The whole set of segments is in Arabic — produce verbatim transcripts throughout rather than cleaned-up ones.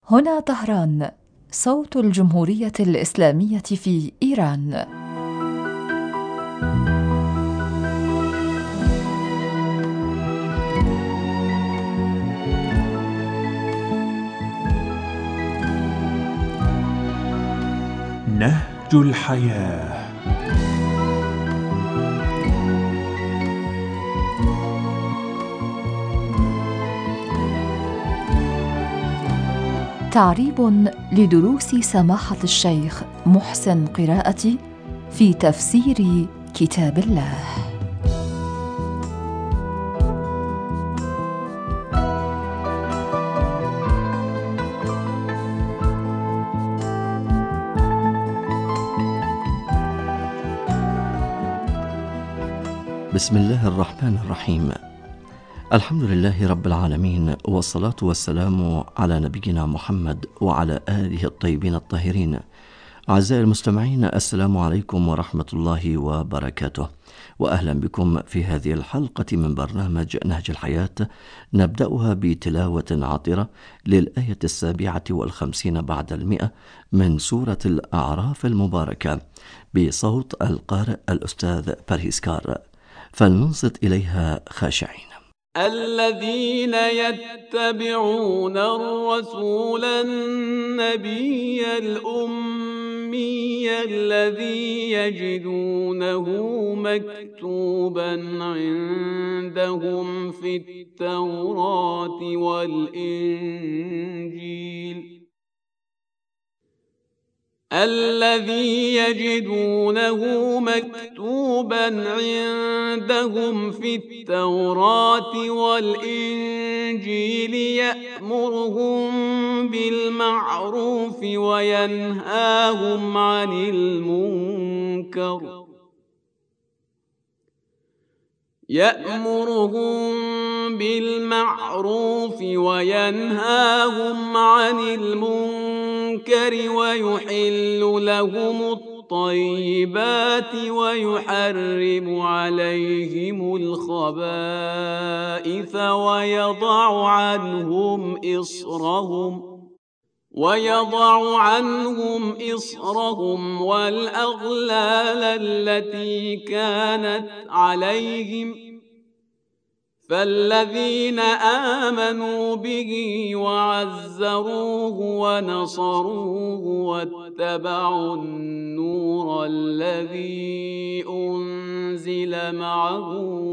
هنا طهران، صوت الجمهورية الإسلامية في إيران. نهج الحياة. تعريب لدروس سماحة الشيخ محسن قراءتي في تفسير كتاب الله. بسم الله الرحمن الرحيم. الحمد لله رب العالمين، والصلاة والسلام على نبينا محمد وعلى آله الطيبين الطاهرين. أعزائي المستمعين، السلام عليكم ورحمة الله وبركاته، وأهلا بكم في هذه الحلقة من برنامج نهج الحياة، نبدأها بتلاوة عطرة للآية السابعة والخمسين بعد المئة من سورة الأعراف المباركة بصوت القارئ الأستاذ بارهيسكار، فلننصت إليها خاشعين. الذين يتبعون الرسول النبي الأمي الذي يجدونه مكتوبا عندهم في التوراة والإنجيل الذي يجدونه مكتوبا عندهم في التوراة والإنجيل يأمرهم بالمعروف وينهاهم عن المنكر يأمرهم بالمعروف وينهاهم عن المنكر ويحل لهم الطيبات ويحرم عليهم الخبائث ويضع عنهم إصرهم ويضع عنهم إصرهم والأغلال التي كانت عليهم فالذين آمنوا به وعزروه ونصروه واتبعوا النور الذي أنزل معه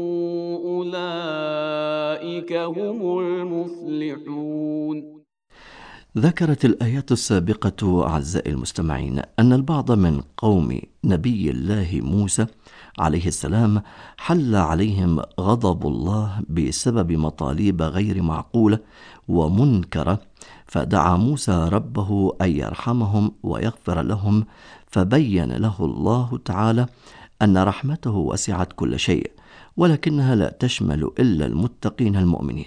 أولئك هم المفلحون. ذكرت الآيات السابقة أعزائي المستمعين أن البعض من قوم نبي الله موسى عليه السلام حل عليهم غضب الله بسبب مطالب غير معقولة ومنكرة، فدعا موسى ربه أن يرحمهم ويغفر لهم، فبين له الله تعالى أن رحمته وسعت كل شيء، ولكنها لا تشمل إلا المتقين المؤمنين.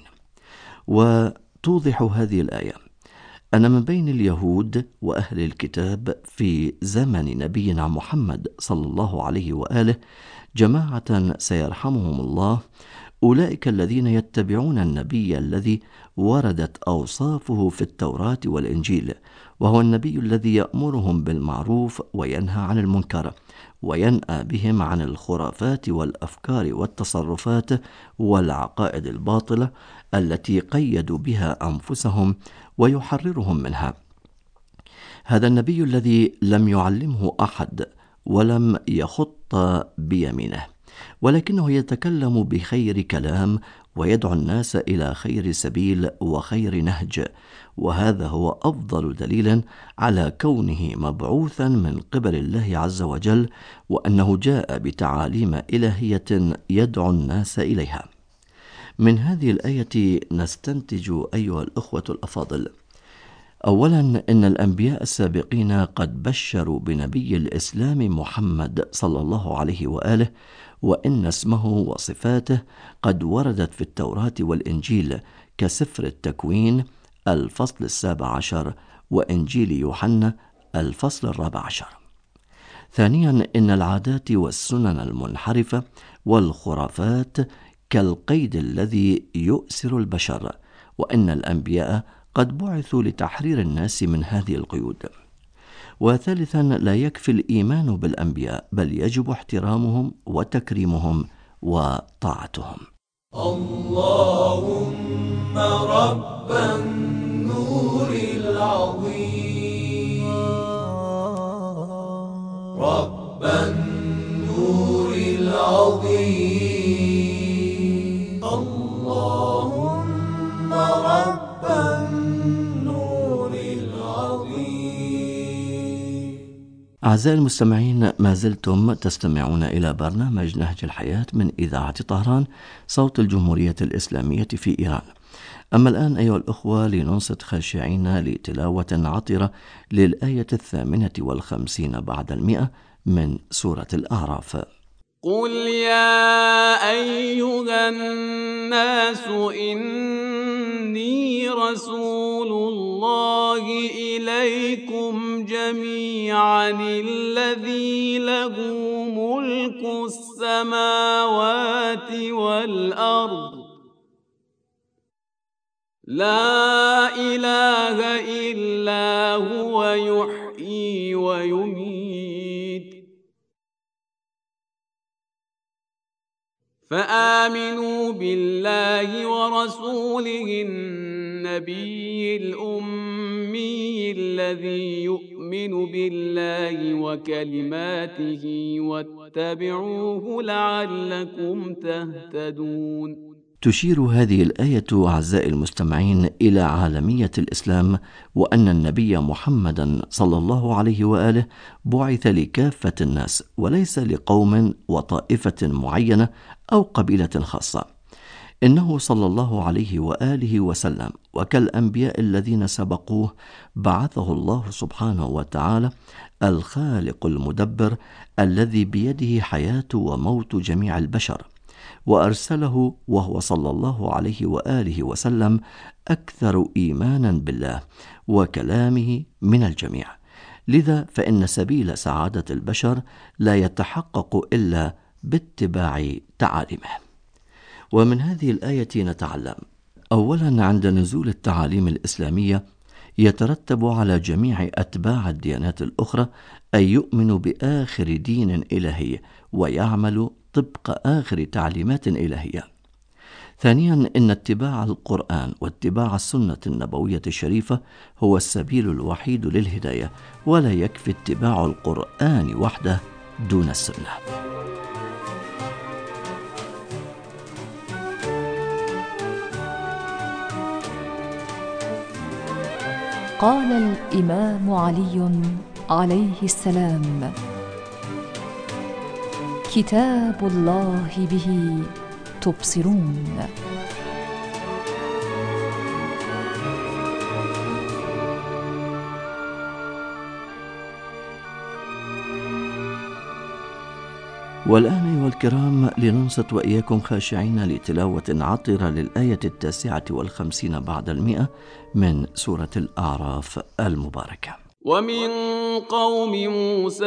وتوضح هذه الآية أن من بين اليهود وأهل الكتاب في زمن نبينا محمد صلى الله عليه وآله جماعة سيرحمهم الله، أولئك الذين يتبعون النبي الذي وردت أوصافه في التوراة والإنجيل، وهو النبي الذي يأمرهم بالمعروف وينهى عن المنكر وينأى بهم عن الخرافات والأفكار والتصرفات والعقائد الباطلة التي قيدوا بها أنفسهم ويحررهم منها. هذا النبي الذي لم يعلمه أحد ولم يخط بيمينه، ولكنه يتكلم بخير كلام ويدعو الناس إلى خير سبيل وخير نهج، وهذا هو أفضل دليل على كونه مبعوثا من قبل الله عز وجل، وأنه جاء بتعاليم إلهية يدعو الناس إليها. من هذه الآية نستنتج أيها الأخوة الأفاضل: أولا، إن الأنبياء السابقين قد بشروا بنبي الإسلام محمد صلى الله عليه وآله، وإن اسمه وصفاته قد وردت في التوراة والإنجيل كسفر التكوين الفصل السابع عشر، وإنجيل يوحنا الفصل الرابع عشر. ثانيا، إن العادات والسنن المنحرفة والخرافات كالقيد الذي يؤسر البشر، وأن الأنبياء قد بعثوا لتحرير الناس من هذه القيود. وثالثا، لا يكفي الإيمان بالأنبياء، بل يجب احترامهم وتكريمهم وطاعتهم. اللهم رب النور العظيم، رب النور العظيم، اللهم رب النور العظيم. أعزائي المستمعين، ما زلتم تستمعون إلى برنامج نهج الحياة من إذاعة طهران، صوت الجمهورية الإسلامية في إيران. أما الآن أيها الأخوة، لننصت خاشعين لتلاوة عطرة للآية الثامنة والخمسين بعد المئة من سورة الأعراف. قل يا أيها الناس إني رسول الله إليكم جميعا الذي له ملك السماوات والأرض لا إله إلا هو يحيي ويميت فآمنوا بالله ورسوله النبي الأمي الذي يؤمن بالله وكلماته واتبعوه لعلكم تهتدون. تشير هذه الآية أعزائي المستمعين إلى عالمية الإسلام، وأن النبي محمدا صلى الله عليه وآله بعث لكافة الناس وليس لقوم وطائفة معينة أو قبيلة خاصة. إنه صلى الله عليه وآله وسلم وكالأنبياء الذين سبقوه بعثه الله سبحانه وتعالى الخالق المدبر الذي بيده حياة وموت جميع البشر، وأرسله وهو صلى الله عليه وآله وسلم أكثر إيمانا بالله وكلامه من الجميع. لذا فإن سبيل سعادة البشر لا يتحقق إلا باتباع تعاليمه. ومن هذه الآية نتعلم: أولا، عند نزول التعاليم الإسلامية يترتب على جميع أتباع الديانات الأخرى أن يؤمنوا بآخر دين إلهي ويعملوا طبق آخر تعليمات إلهية. ثانيا، إن اتباع القرآن واتباع السنة النبوية الشريفة هو السبيل الوحيد للهداية، ولا يكفي اتباع القرآن وحده دون السنة. قال الإمام علي عليه السلام: كتاب الله به تبصرون. والآن أيها الكرام، لننصت وإياكم خاشعين لتلاوة عطرة للآية التاسعة والخمسين بعد المئة من سورة الأعراف المباركة. ومن قوم موسى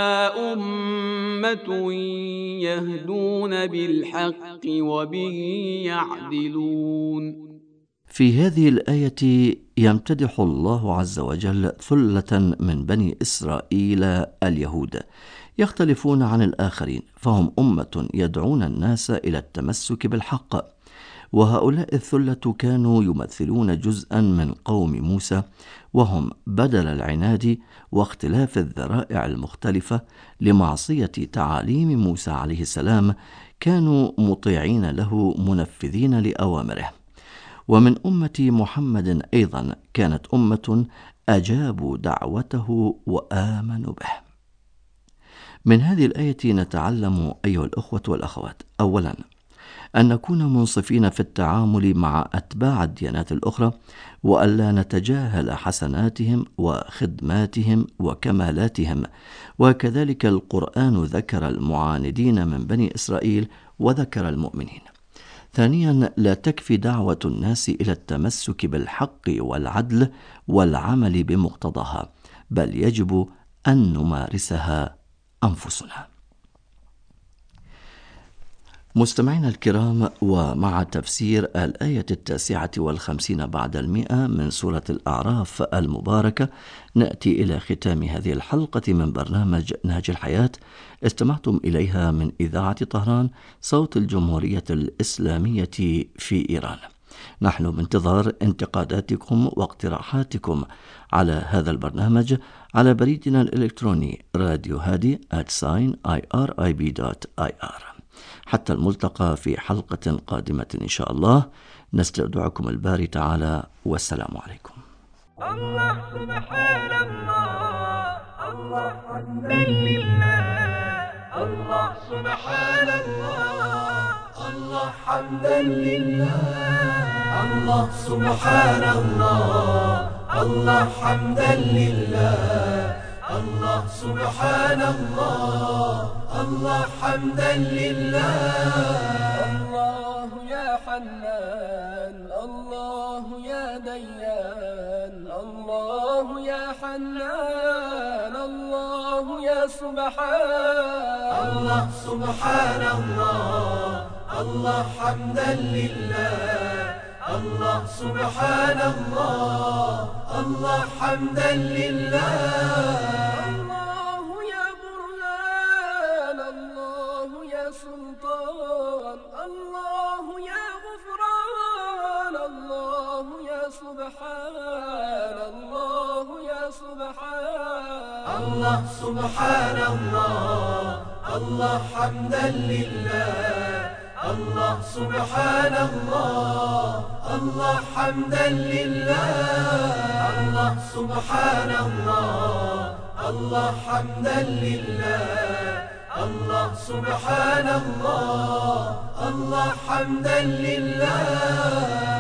أمة يهدون بالحق وبه يعدلون. في هذه الآية يمتدح الله عز وجل ثلة من بني إسرائيل اليهود يختلفون عن الآخرين، فهم أمة يدعون الناس إلى التمسك بالحق. وهؤلاء الثلة كانوا يمثلون جزءا من قوم موسى، وهم بدل العناد واختلاف الذرائع المختلفة لمعصية تعاليم موسى عليه السلام كانوا مطيعين له منفذين لأوامره. ومن أمة محمد أيضا كانت أمة أجابوا دعوته وآمنوا به. من هذه الآية نتعلم أيها الأخوة والأخوات: أولا، أن نكون منصفين في التعامل مع أتباع الديانات الأخرى، وألا نتجاهل حسناتهم وخدماتهم وكمالاتهم. وكذلك القرآن ذكر المعاندين من بني إسرائيل وذكر المؤمنين. ثانيا، لا تكفي دعوة الناس إلى التمسك بالحق والعدل والعمل بمقتضاها، بل يجب أن نمارسها أنفسنا. مستمعينا الكرام، ومع تفسير الآية التاسعة والخمسين بعد المئة من سورة الأعراف المباركة، نأتي إلى ختام هذه الحلقة من برنامج نهج الحياة. استمعتم إليها من إذاعة طهران، صوت الجمهورية الإسلامية في إيران. نحن بانتظار انتقاداتكم واقتراحاتكم على هذا البرنامج على بريدنا الإلكتروني راديو هادي آت ساين آي آر آي بي دوت آي آر. حتى الملتقى في حلقة قادمة إن شاء الله، نستودعكم الباري تعالى، والسلام عليكم. الله سبحان الله، الله حمدا لله، الله سبحان الله، الله حمدا لله، الله سبحان الله، الله حمدا لله، الله سبحان الله، الله حمدا لله. الله يا حنان، الله يا ديان، الله يا حنان، الله يا سبحان. الله سبحان الله، الله حمدا لله، الله سبحان الله، الله حمدا لله. الله يا برهان، الله يا سلطان، الله يا غفران، الله يا سبحان، الله يا سبحان. الله سبحان الله، الله حمدا لله، الله سبحان الله، الله حمدا لله. الله سبحان الله، الله حمدا لله، الله سبحان الله، الله حمدا لله.